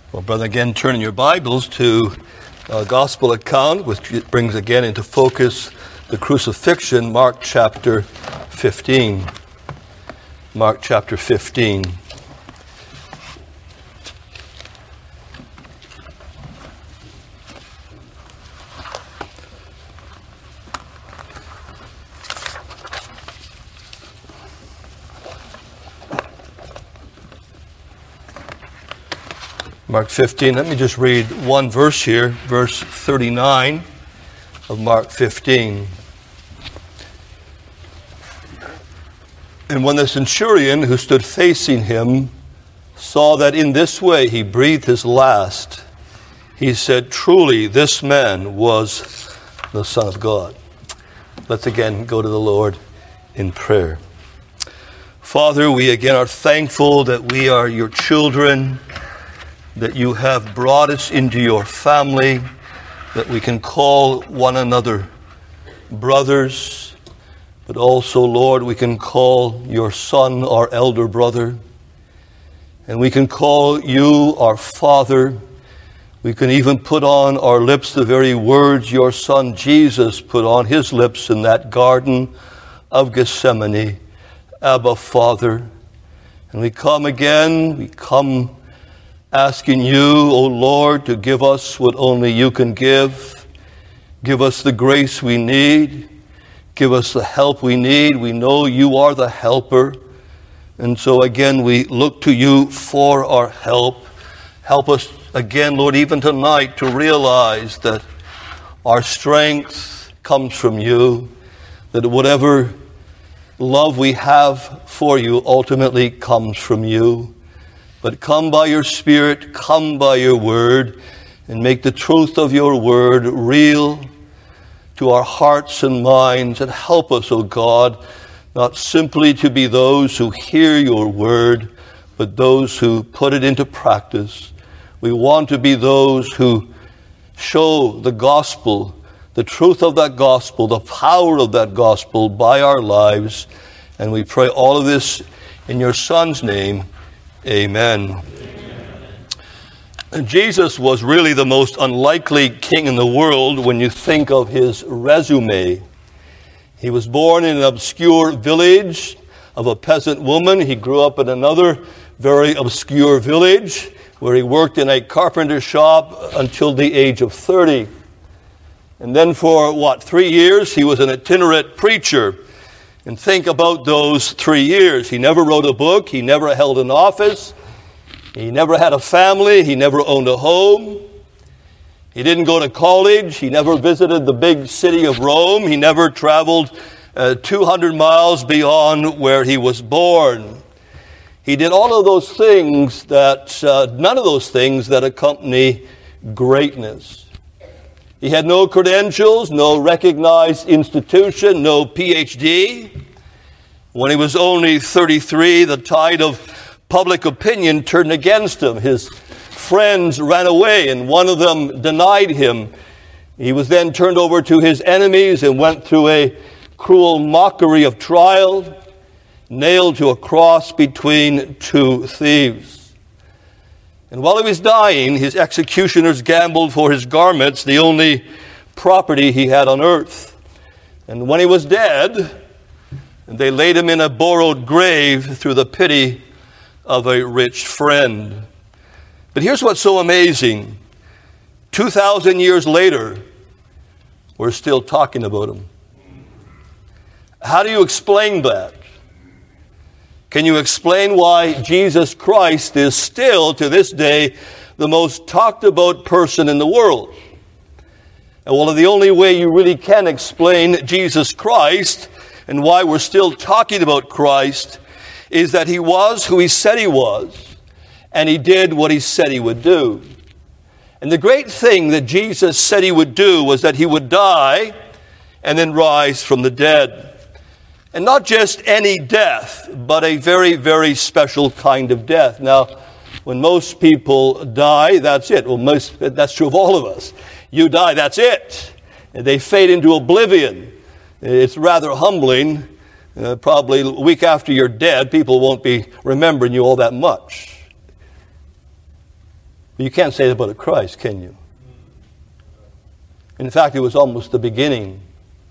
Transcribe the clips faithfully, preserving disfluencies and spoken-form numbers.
Well, brother, again, turn in your Bibles to a gospel account, which brings again into focus the crucifixion, Mark chapter fifteen. Mark chapter fifteen. Mark fifteen, let me just read one verse here, verse thirty-nine of Mark fifteen. And when the centurion who stood facing him saw that in this way he breathed his last, he said, "Truly this man was the Son of God." Let's again go to the Lord in prayer. Father, we again are thankful that we are your children, that you have brought us into your family, that we can call one another brothers, but also, Lord, we can call your son our elder brother, and we can call you our Father. We can even put on our lips the very words your son Jesus put on his lips in that garden of Gethsemane, Abba, Father. And we come again, we come asking you, O Lord, to give us what only you can give. Give us the grace we need. Give us the help we need. We know you are the helper. And so again, we look to you for our help. Help us again, Lord, even tonight to realize that our strength comes from you, that whatever love we have for you ultimately comes from you. But come by your Spirit, come by your word, and make the truth of your word real to our hearts and minds, and help us, O God, not simply to be those who hear your word, but those who put it into practice. We want to be those who show the gospel, the truth of that gospel, the power of that gospel by our lives. And we pray all of this in your Son's name. Amen. Amen. Jesus was really the most unlikely king in the world when you think of his resume. He was born in an obscure village of a peasant woman. He grew up in another very obscure village where he worked in a carpenter shop until the age of thirty. And then for, what, three years, he was an itinerant preacher. And think about those three years. He never wrote a book. He never held an office. He never had a family. He never owned a home. He didn't go to college. He never visited the big city of Rome. He never traveled uh, two hundred miles beyond where he was born. He did all of those things that, uh, none of those things that accompany greatness. He had no credentials, no recognized institution, no P H D. When he was only thirty-three, the tide of public opinion turned against him. His friends ran away, and one of them denied him. He was then turned over to his enemies and went through a cruel mockery of trial, nailed to a cross between two thieves. And while he was dying, his executioners gambled for his garments, the only property he had on earth. And when he was dead, they laid him in a borrowed grave through the pity of a rich friend. But here's what's so amazing. two thousand years later, we're still talking about him. How do you explain that? Can you explain why Jesus Christ is still, to this day, the most talked about person in the world? And well, the only way you really can explain Jesus Christ and why we're still talking about Christ is that he was who he said he was, and he did what he said he would do. And the great thing that Jesus said he would do was that he would die and then rise from the dead. And not just any death, but a very, very special kind of death. Now, when most people die, that's it. Well, most, that's true of all of us. You die, that's it. And they fade into oblivion. It's rather humbling. Uh, probably a week after you're dead, people won't be remembering you all that much. But you can't say that about Christ, can you? In fact, it was almost the beginning.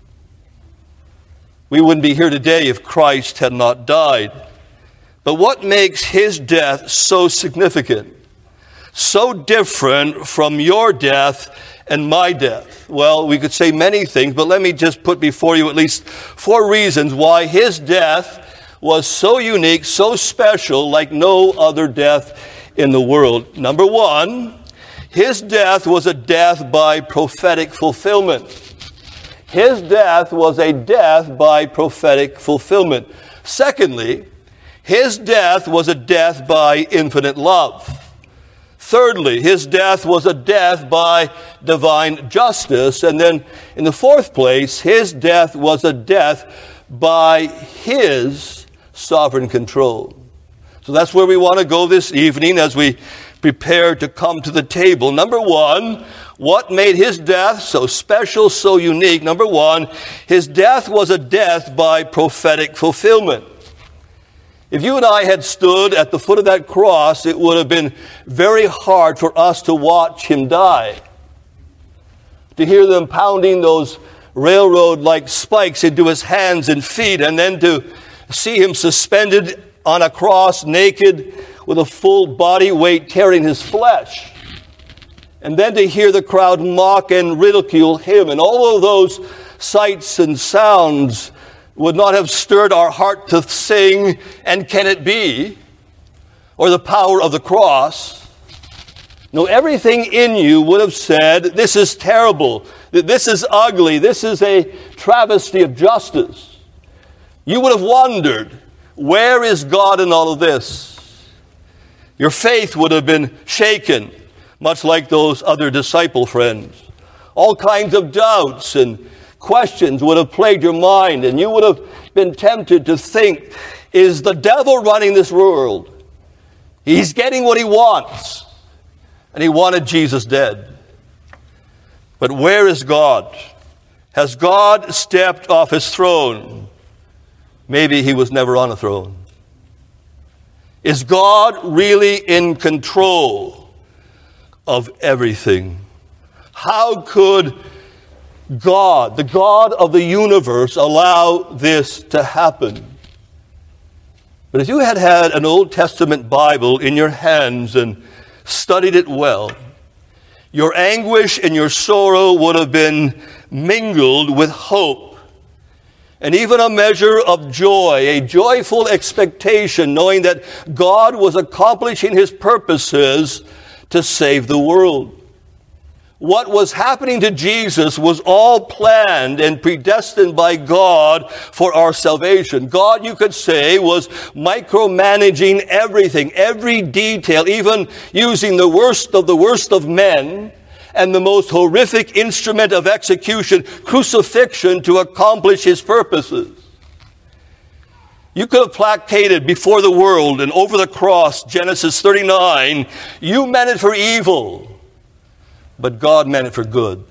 We wouldn't be here today if Christ had not died. But what makes his death so significant, so different from your death and my death? Well, we could say many things, but let me just put before you at least four reasons why his death was so unique, so special, like no other death in the world. Number one, his death was a death by prophetic fulfillment. His death was a death by prophetic fulfillment. Secondly, his death was a death by infinite love. Thirdly, his death was a death by divine justice. And then in the fourth place, his death was a death by his sovereign control. So that's where we want to go this evening as we prepare to come to the table. Number one, what made his death so special, so unique? Number one, his death was a death by prophetic fulfillment. If you and I had stood at the foot of that cross, it would have been very hard for us to watch him die. To hear them pounding those railroad-like spikes into his hands and feet, and then to see him suspended on a cross, naked, with a full body weight tearing his flesh. And then to hear the crowd mock and ridicule him. And all of those sights and sounds would not have stirred our heart to sing, "And can it be?" or the power of the cross. No, everything in you would have said, this is terrible, this is ugly, this is a travesty of justice. You would have wondered, where is God in all of this? Your faith would have been shaken, much like those other disciple friends. All kinds of doubts and questions would have plagued your mind, and you would have been tempted to think, is the devil running this world? He's getting what he wants, and he wanted Jesus dead. But where is God? Has God stepped off his throne? Maybe he was never on a throne. Is God really in control of everything? How could God, the God of the universe, allow this to happen? But if you had had an Old Testament Bible in your hands and studied it well, your anguish and your sorrow would have been mingled with hope, and even a measure of joy, a joyful expectation, knowing that God was accomplishing his purposes to save the world. What was happening to Jesus was all planned and predestined by God for our salvation. God, you could say, was micromanaging everything, every detail, even using the worst of the worst of men and the most horrific instrument of execution, crucifixion, to accomplish his purposes. You could have placated before the world and over the cross, Genesis thirty-nine, you meant it for evil, but God meant it for good.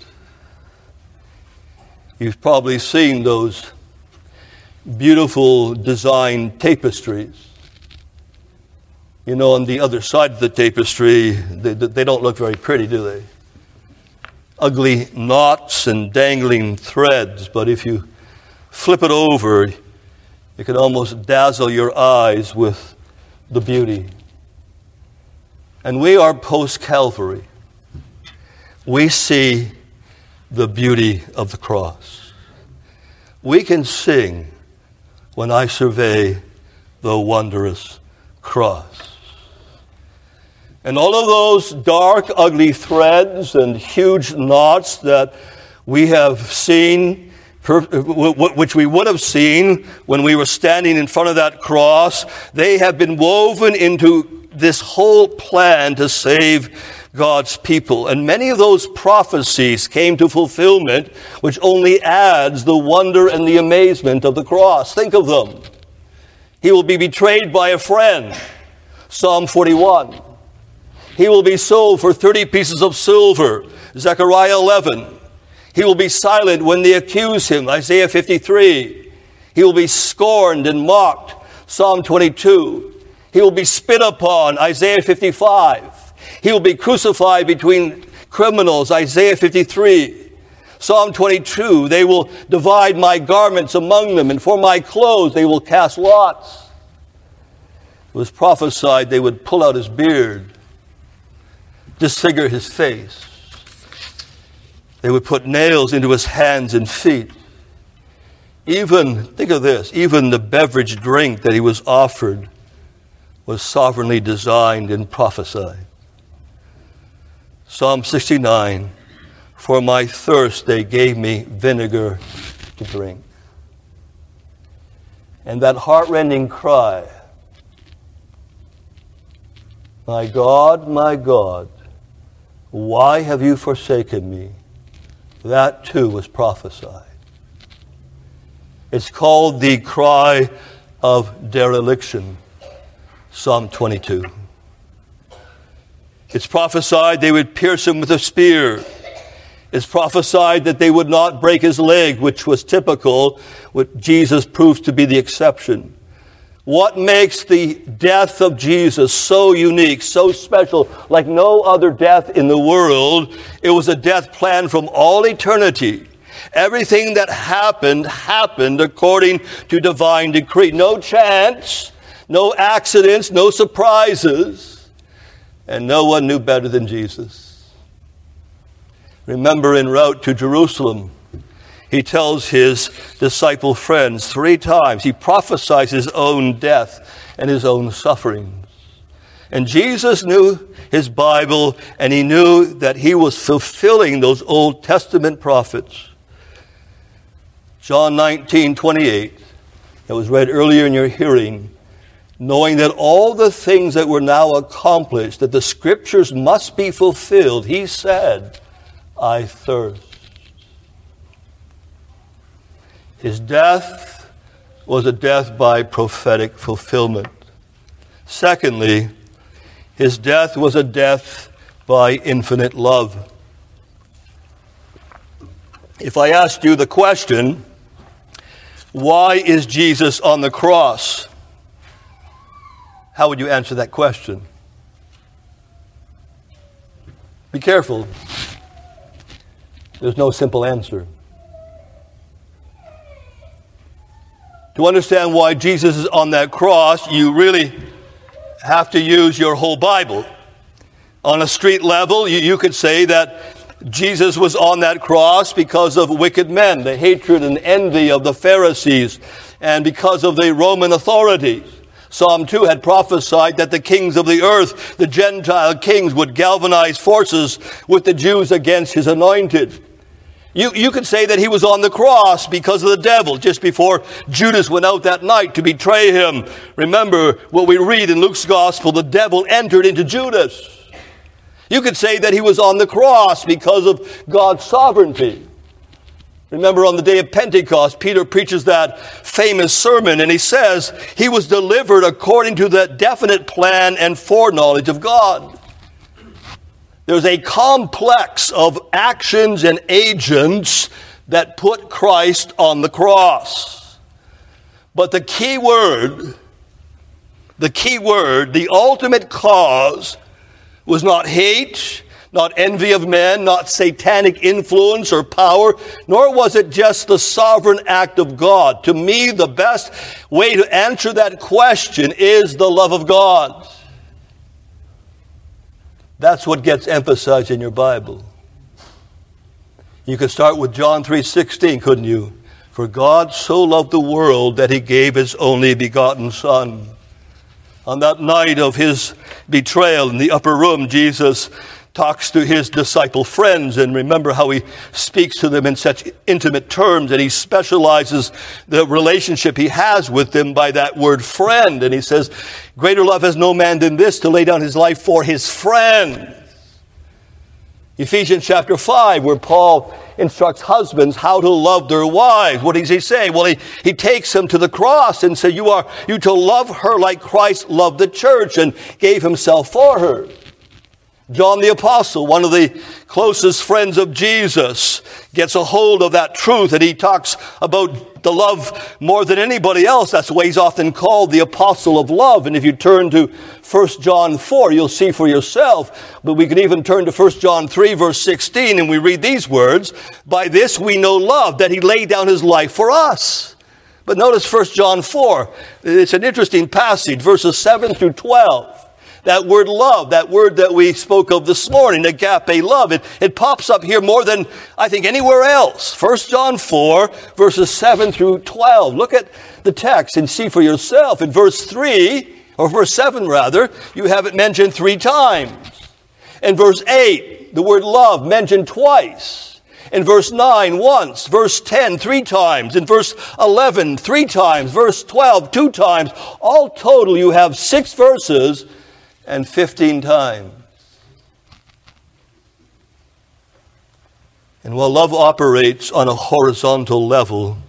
You've probably seen those beautiful design tapestries. You know, on the other side of the tapestry, they, they don't look very pretty, do they? Ugly knots and dangling threads, but if you flip it over, it can almost dazzle your eyes with the beauty. And we are post-Calvary. We see the beauty of the cross. We can sing when I survey the wondrous cross. And all of those dark, ugly threads and huge knots that we have seen, which we would have seen when we were standing in front of that cross, they have been woven into this whole plan to save God's people. And many of those prophecies came to fulfillment, which only adds the wonder and the amazement of the cross. Think of them. He will be betrayed by a friend, Psalm forty-one. He will be sold for thirty pieces of silver, Zechariah eleven. He will be silent when they accuse him, Isaiah fifty-three. He will be scorned and mocked, Psalm twenty-two. He will be spit upon, Isaiah fifty-five. He will be crucified between criminals, Isaiah fifty-three. Psalm twenty-two, they will divide my garments among them, and for my clothes they will cast lots. It was prophesied they would pull out his beard, disfigure his face. They would put nails into his hands and feet. Even, think of this, even the beverage drink that he was offered was sovereignly designed and prophesied. Psalm sixty-nine, for my thirst they gave me vinegar to drink. And that heart-rending cry, my God, my God, why have you forsaken me? That too was prophesied. It's called the cry of dereliction, Psalm twenty-two. It's prophesied they would pierce him with a spear. It's prophesied that they would not break his leg, which was typical, what Jesus proves to be the exception. What makes the death of Jesus so unique, so special, like no other death in the world? It was a death planned from all eternity. Everything that happened, happened according to divine decree. No chance, no accidents, no surprises. And no one knew better than Jesus. Remember, en route to Jerusalem, he tells his disciple friends three times, he prophesies his own death and his own sufferings. And Jesus knew his Bible, and he knew that he was fulfilling those Old Testament prophets. John nineteen twenty-eight, that was read earlier in your hearing, knowing that all the things that were now accomplished, that the scriptures must be fulfilled, he said, I thirst. His death was a death by prophetic fulfillment. Secondly, his death was a death by infinite love. If I asked you the question, why is Jesus on the cross? How would you answer that question? Be careful. There's no simple answer. To understand why Jesus is on that cross, you really have to use your whole Bible. On a street level, you, you could say that Jesus was on that cross because of wicked men, the hatred and envy of the Pharisees, and because of the Roman authorities. Psalm two had prophesied that the kings of the earth, the Gentile kings, would galvanize forces with the Jews against his anointed. You, you could say that he was on the cross because of the devil, just before Judas went out that night to betray him. Remember what we read in Luke's gospel, the devil entered into Judas. You could say that he was on the cross because of God's sovereignty. Remember on the day of Pentecost, Peter preaches that famous sermon, and he says he was delivered according to the definite plan and foreknowledge of God. There's a complex of actions and agents that put Christ on the cross. But the key word, the key word, the ultimate cause was not hate, not envy of men, not satanic influence or power, nor was it just the sovereign act of God. To me, the best way to answer that question is the love of God. That's what gets emphasized in your Bible. You could start with John three sixteen, couldn't you? For God so loved the world that he gave his only begotten Son. On that night of his betrayal in the upper room, Jesus talks to his disciple friends, and remember how he speaks to them in such intimate terms, and he specializes the relationship he has with them by that word friend. And he says, greater love has no man than this, to lay down his life for his friends. Ephesians chapter five, where Paul instructs husbands how to love their wives. What does he say? Well, he, he takes them to the cross and says, you are you to love her like Christ loved the church and gave himself for her. John the Apostle, one of the closest friends of Jesus, gets a hold of that truth, and he talks about the love more than anybody else. That's why he's often called the Apostle of Love. And if you turn to First John four, you'll see for yourself. But we can even turn to First John three, verse sixteen, and we read these words, "By this we know love, that he laid down his life for us." But notice First John four. It's an interesting passage, verses seven through twelve. That word love, that word that we spoke of this morning, agape love, it, it pops up here more than I think anywhere else. First John four, verses seven through twelve. Look at the text and see for yourself. In verse three, or verse seven rather, you have it mentioned three times. In verse eight, the word love mentioned twice. In verse nine, once. Verse ten, three times. In verse eleven, three times. Verse twelve, two times. All total, you have six verses and fifteen times. And while love operates on a horizontal level,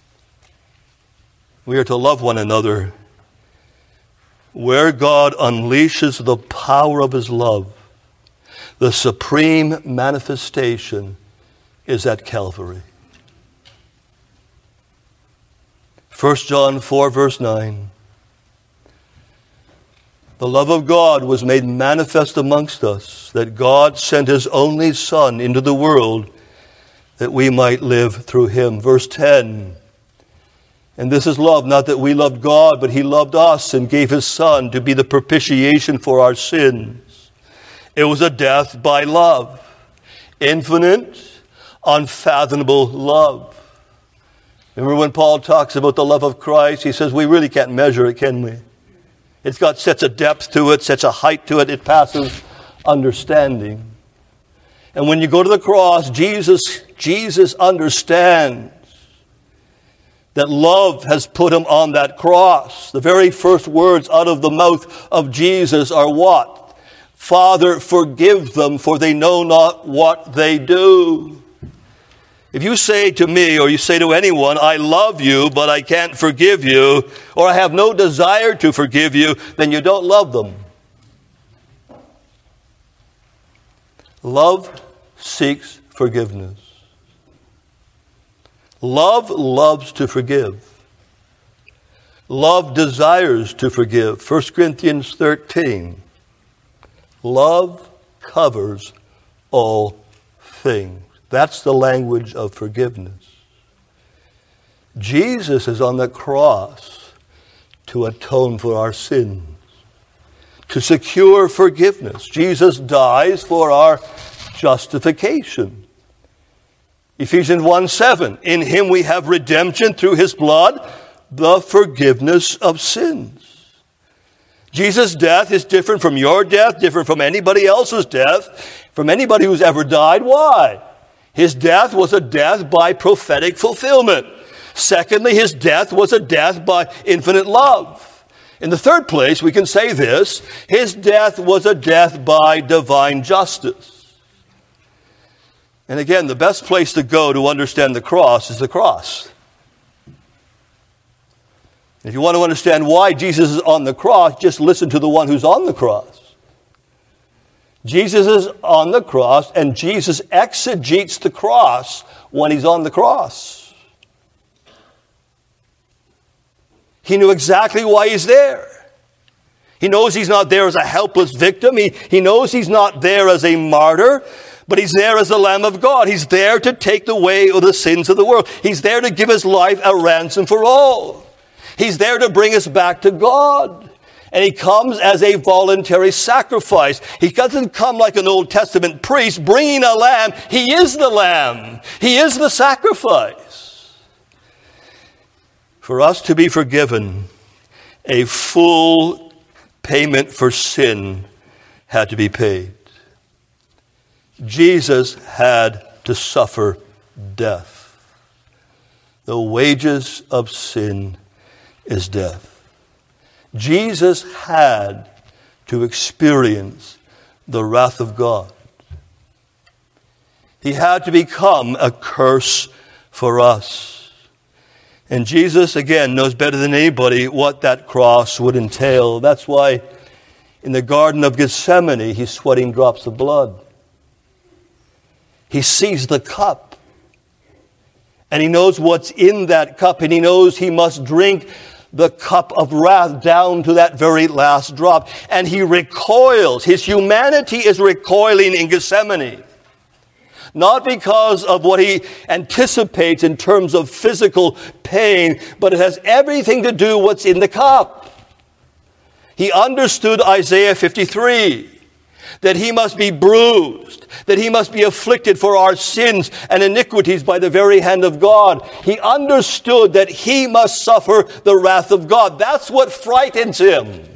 we are to love one another. Where God unleashes the power of his love, the supreme manifestation is at Calvary. First John four, verse nine. The love of God was made manifest amongst us, that God sent his only Son into the world that we might live through him. Verse ten. And this is love, not that we loved God, but he loved us and gave his Son to be the propitiation for our sins. It was a death by love. Infinite, unfathomable love. Remember when Paul talks about the love of Christ, he says we really can't measure it, can we? It's got such a depth to it, such a height to it, it passes understanding. And when you go to the cross, Jesus, Jesus understands that love has put him on that cross. The very first words out of the mouth of Jesus are what? Father, forgive them, for they know not what they do. If you say to me, or you say to anyone, I love you, but I can't forgive you, or I have no desire to forgive you, then you don't love them. Love seeks forgiveness. Love loves to forgive. Love desires to forgive. First Corinthians thirteen. Love covers all things. That's the language of forgiveness. Jesus is on the cross to atone for our sins, to secure forgiveness. Jesus dies for our justification. Ephesians one seven, in him we have redemption through his blood, the forgiveness of sins. Jesus' death is different from your death, different from anybody else's death, from anybody who's ever died. Why? His death was a death by prophetic fulfillment. Secondly, his death was a death by infinite love. In the third place, we can say this, his death was a death by divine justice. And again, the best place to go to understand the cross is the cross. If you want to understand why Jesus is on the cross, just listen to the one who's on the cross. Jesus is on the cross, and Jesus exegetes the cross when he's on the cross. He knew exactly why he's there. He knows he's not there as a helpless victim. He, he knows he's not there as a martyr, but he's there as the Lamb of God. He's there to take away the sins of the world. He's there to give his life a ransom for all. He's there to bring us back to God. And he comes as a voluntary sacrifice. He doesn't come like an Old Testament priest bringing a lamb. He is the lamb. He is the sacrifice. For us to be forgiven, a full payment for sin had to be paid. Jesus had to suffer death. The wages of sin is death. Jesus had to experience the wrath of God. He had to become a curse for us. And Jesus, again, knows better than anybody what that cross would entail. That's why In the Garden of Gethsemane, he's sweating drops of blood. He sees the cup. And he knows what's in that cup. And he knows he must drink the cup of wrath down to that very last drop. And he recoils. His humanity is recoiling in Gethsemane. Not because of what he anticipates in terms of physical pain, but it has everything to do with what's in the cup. He understood Isaiah fifty-three, that he must be bruised, that he must be afflicted for our sins and iniquities by the very hand of God. He understood that he must suffer the wrath of God. That's what frightens him.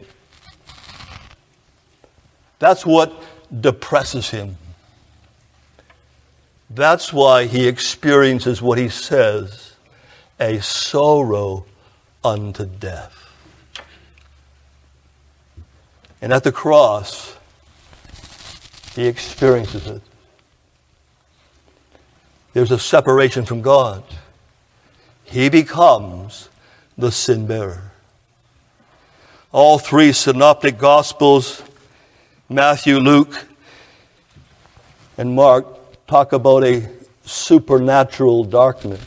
That's what depresses him. That's why he experiences what he says, a sorrow unto death. And at the cross, he experiences it. There's a separation from God. He becomes the sin bearer. All three synoptic gospels, Matthew, Luke, and Mark, talk about a supernatural darkness.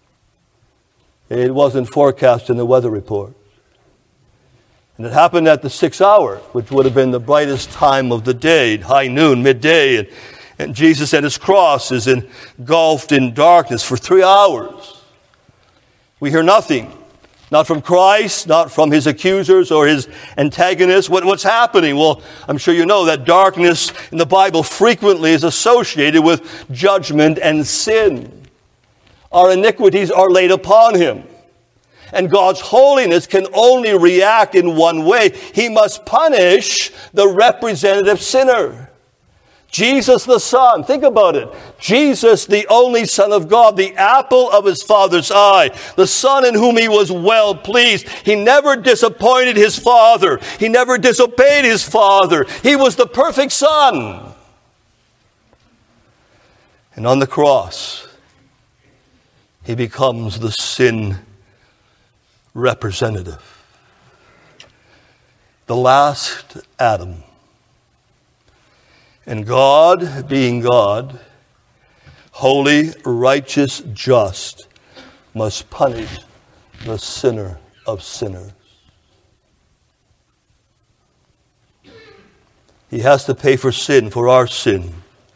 It wasn't forecast in the weather report. And it happened at the sixth hour, which would have been the brightest time of the day, high noon, midday. And, and Jesus and his cross is engulfed in darkness for three hours. We hear nothing. Not from Christ, not from his accusers or his antagonists. What, what's happening? Well, I'm sure you know that darkness in the Bible frequently is associated with judgment and sin. Our iniquities are laid upon him. And God's holiness can only react in one way. He must punish the representative sinner. Jesus the Son, think about it. Jesus, the only Son of God, the apple of his Father's eye, the Son in whom he was well pleased. He never disappointed his Father. He never disobeyed his Father. He was the perfect Son. And on the cross, he becomes the sin representative. The last Adam. And God, being God, holy, righteous, just, must punish the sinner of sinners. He has to pay for sin, for our sin.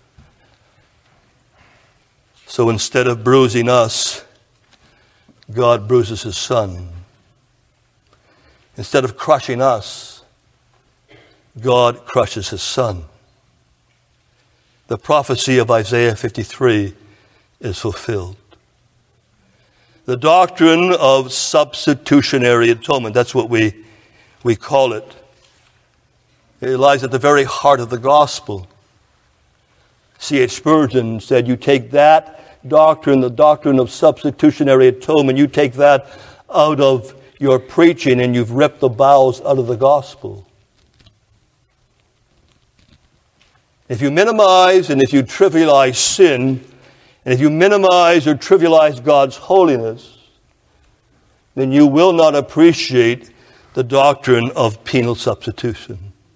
So instead of bruising us, God bruises his Son. Instead of crushing us, God crushes his Son. The prophecy of Isaiah fifty-three is fulfilled. The doctrine of substitutionary atonement, that's what we, we call it. It lies at the very heart of the gospel. C H Spurgeon said, you take that doctrine, the doctrine of substitutionary atonement, you take that out of your preaching and you've ripped the bowels out of the gospel. If you minimize and if you trivialize sin, and if you minimize or trivialize God's holiness, then you will not appreciate the doctrine of penal substitution.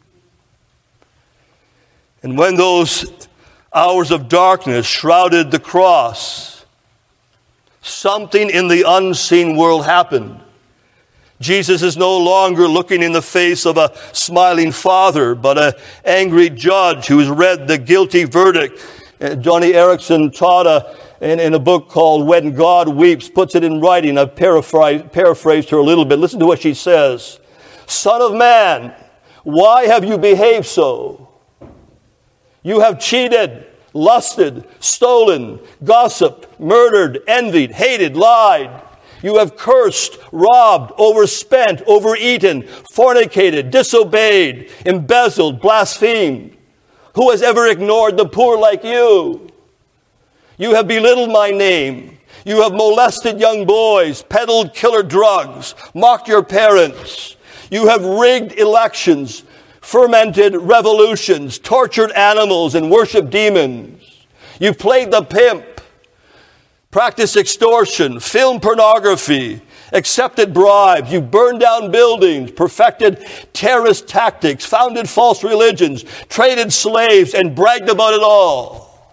And when those hours of darkness shrouded the cross, something in the unseen world happened. Jesus is no longer looking in the face of a smiling father, but an angry judge who has read the guilty verdict. Johnny Erickson taught a, in, in a book called When God Weeps, puts it in writing. I've paraphrased, paraphrased her a little bit. Listen to what she says. Son of man, why have you behaved so? You have cheated, lusted, stolen, gossiped, murdered, envied, hated, lied. You have cursed, robbed, overspent, overeaten, fornicated, disobeyed, embezzled, blasphemed. Who has ever ignored the poor like you? You have belittled my name. You have molested young boys, peddled killer drugs, mocked your parents. You have rigged elections, fermented revolutions, tortured animals, and worshiped demons. You've played the pimp, practiced extortion, filmed pornography, accepted bribes, you've burned down buildings, perfected terrorist tactics, founded false religions, traded slaves, and bragged about it all.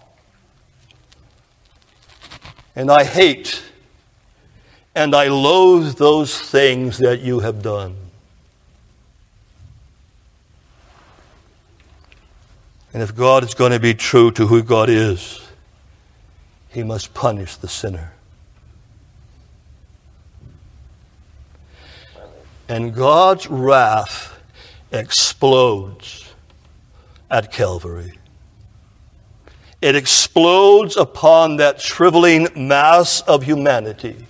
And I hate and I loathe those things that you have done. And if God is going to be true to who God is, he must punish the sinner. And God's wrath explodes at Calvary. It explodes upon that shriveling mass of humanity.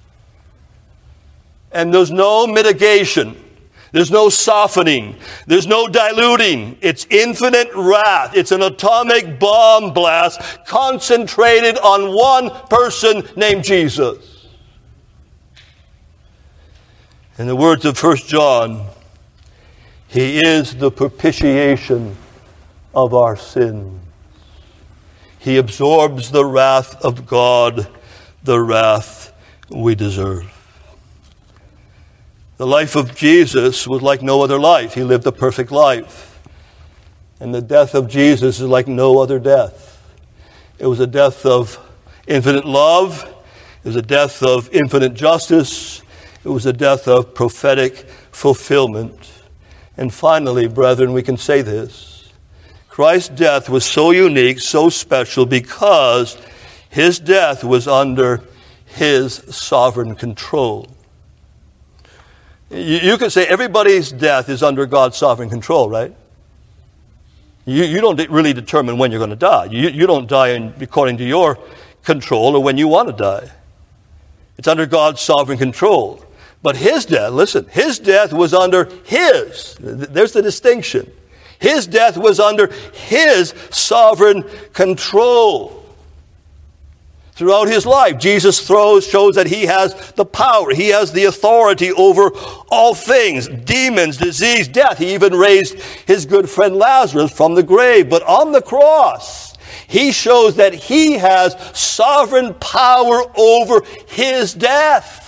And there's no mitigation. There's no softening. There's no diluting. It's infinite wrath. It's an atomic bomb blast concentrated on one person named Jesus. In the words of First John, he is the propitiation of our sins. He absorbs the wrath of God, the wrath we deserve. The life of Jesus was like no other life. He lived a perfect life. And the death of Jesus is like no other death. It was a death of infinite love. It was a death of infinite justice. It was a death of prophetic fulfillment. And finally, brethren, we can say this. Christ's death was so unique, so special, because his death was under his sovereign control. You, you could say everybody's death is under God's sovereign control, right? You, you don't really determine when you're going to die. You, you don't die in, according to your control or when you want to die. It's under God's sovereign control. But his death, listen, his death was under his. There's the distinction. His death was under his sovereign control. Throughout his life, Jesus throws, shows that he has the power. He has the authority over all things, demons, disease, death. He even raised his good friend Lazarus from the grave. But on the cross, he shows that he has sovereign power over his death.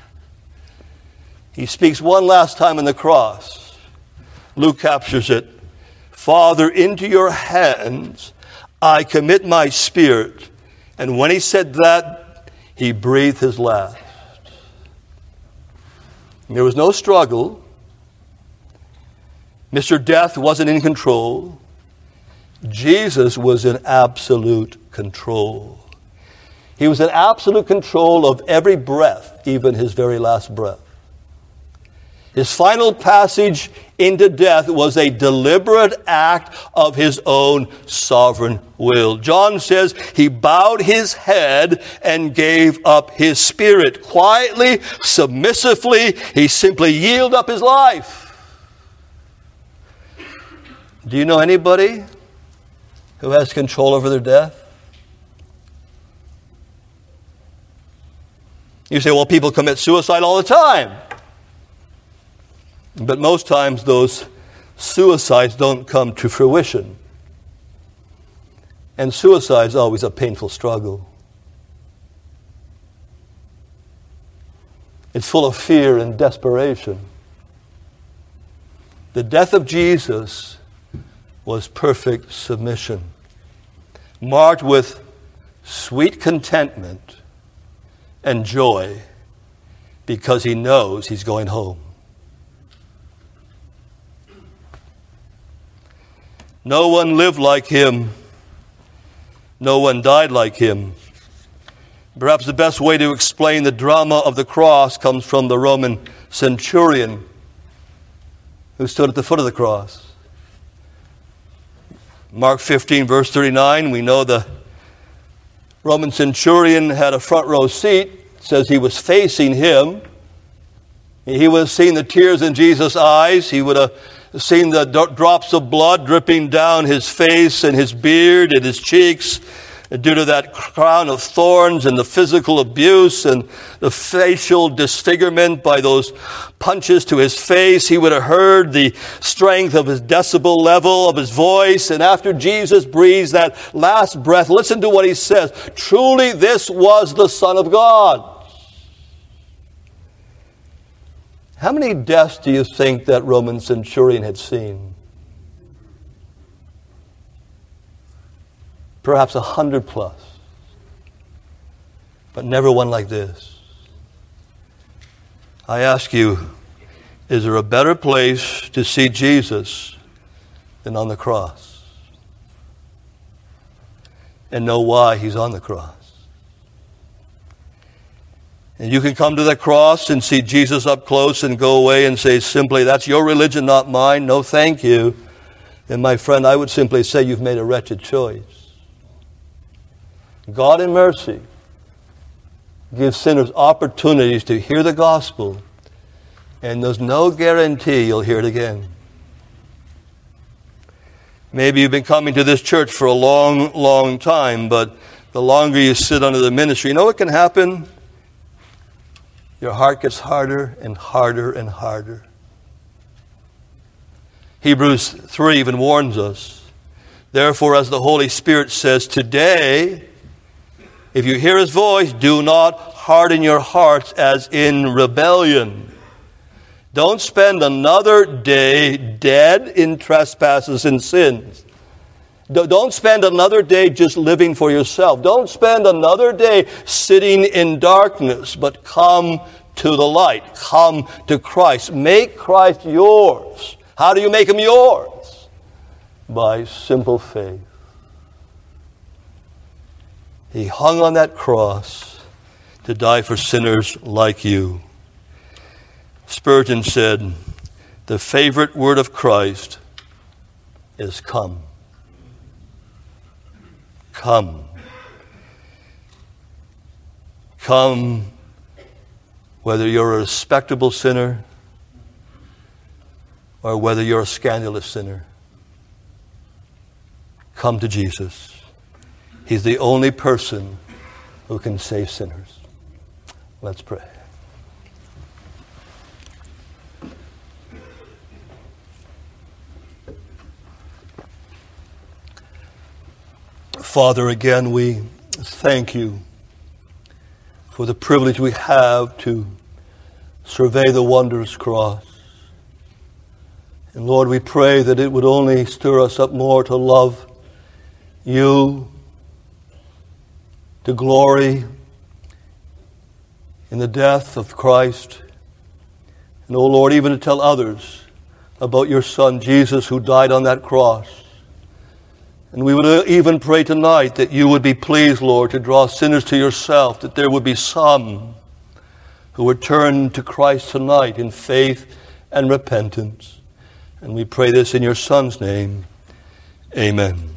He speaks one last time on the cross. Luke captures it. Father, into your hands I commit my spirit. And when he said that, he breathed his last. There was no struggle. Mister Death wasn't in control. Jesus was in absolute control. He was in absolute control of every breath, even his very last breath. His final passage into death was a deliberate act of his own sovereign will. John says he bowed his head and gave up his spirit. Quietly, submissively, he simply yielded up his life. Do you know anybody who has control over their death? You say, well, people commit suicide all the time. But most times those suicides don't come to fruition. And suicide is always a painful struggle. It's full of fear and desperation. The death of Jesus was perfect submission, marked with sweet contentment and joy because he knows he's going home. No one lived like him. No one died like him. Perhaps the best way to explain the drama of the cross comes from the Roman centurion who stood at the foot of the cross. Mark fifteen, verse thirty-nine, we know the Roman centurion had a front row seat. It says he was facing him. He would have seen the tears in Jesus' eyes. He would have seen the d- drops of blood dripping down his face and his beard and his cheeks due to that crown of thorns and the physical abuse and the facial disfigurement by those punches to his face. He would have heard the strength of his decibel level of his voice. And after Jesus breathes that last breath, listen to what he says. Truly, this was the Son of God. How many deaths do you think that Roman centurion had seen? Perhaps a hundred plus. But never one like this. I ask you, is there a better place to see Jesus than on the cross? And know why he's on the cross. And you can come to that cross and see Jesus up close and go away and say simply, that's your religion, not mine. No, thank you. Then, my friend, I would simply say you've made a wretched choice. God in mercy gives sinners opportunities to hear the gospel, and there's no guarantee you'll hear it again. Maybe you've been coming to this church for a long, long time, but the longer you sit under the ministry, you know what can happen? Your heart gets harder and harder and harder. Hebrews three even warns us. Therefore, as the Holy Spirit says, today, if you hear his voice, do not harden your hearts as in rebellion. Don't spend another day dead in trespasses and sins. Don't spend another day just living for yourself. Don't spend another day sitting in darkness, but come to the light. Come to Christ. Make Christ yours. How do you make him yours? By simple faith. He hung on that cross to die for sinners like you. Spurgeon said, the favorite word of Christ is come. Come. Come, whether you're a respectable sinner or whether you're a scandalous sinner. Come to Jesus. He's the only person who can save sinners. Let's pray. Father, again, we thank you for the privilege we have to survey the wondrous cross. And Lord, we pray that it would only stir us up more to love you, to glory in the death of Christ. And, oh Lord, even to tell others about your Son, Jesus, who died on that cross. And we would even pray tonight that you would be pleased, Lord, to draw sinners to yourself, that there would be some who would turn to Christ tonight in faith and repentance. And we pray this in your Son's name. Amen.